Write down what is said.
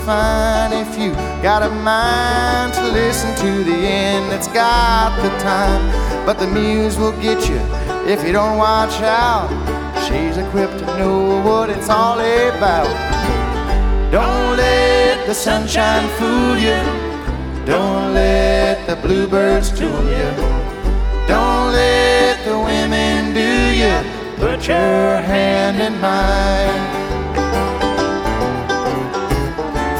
fine if you got a mind to listen to the end. It's got the time, but the muse will get you if you don't watch out. She's equipped to know what it's all about. Don't let the sunshine fool you. Don't let the bluebirds tool you. Don't let the women do you. Put your hand in mine.